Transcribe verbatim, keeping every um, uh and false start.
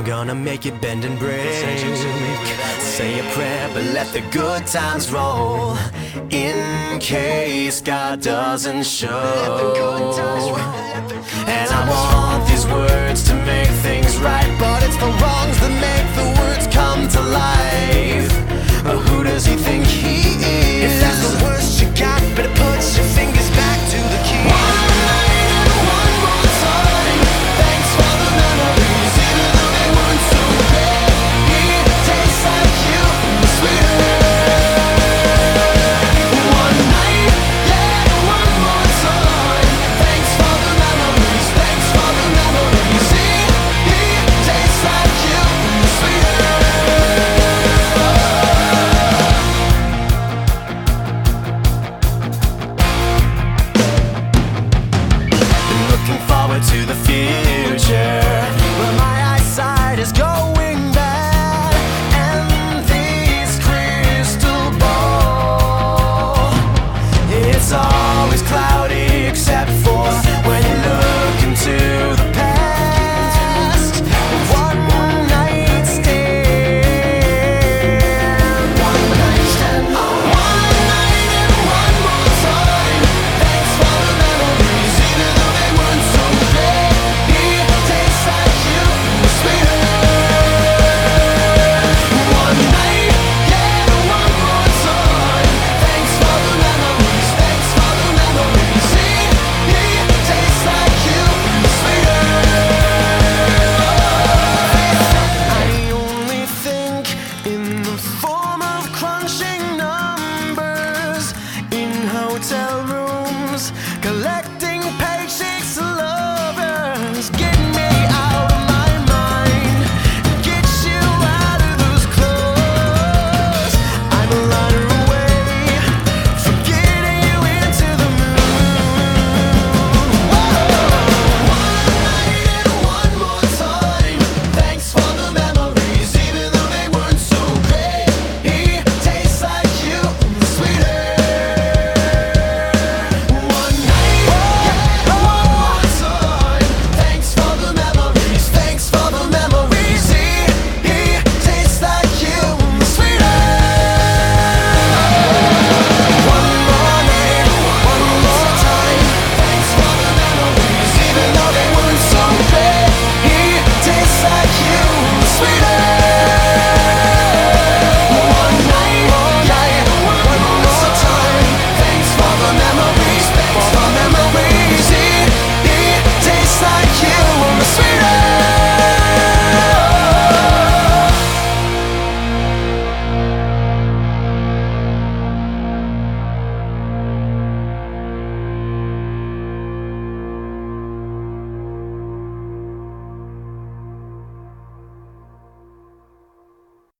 gonna make it bend and break. Say a prayer, but let the good times roll, in case God doesn't show. And I want these words to make things right, but it's the wrongs that make the words come to life. But who does he think he is? If that's the worst you got, better put your fingers back to the key. One night and one more time. Thanks for the memories, even though they weren't so great. It tastes like you, sweeter. One night, yeah, one more time. Thanks for the memories, thanks for the memories. It, it tastes like you, sweeter. To the future, but my eyesight is going bad, and this crystal ball, it's always cloudy except for when you look into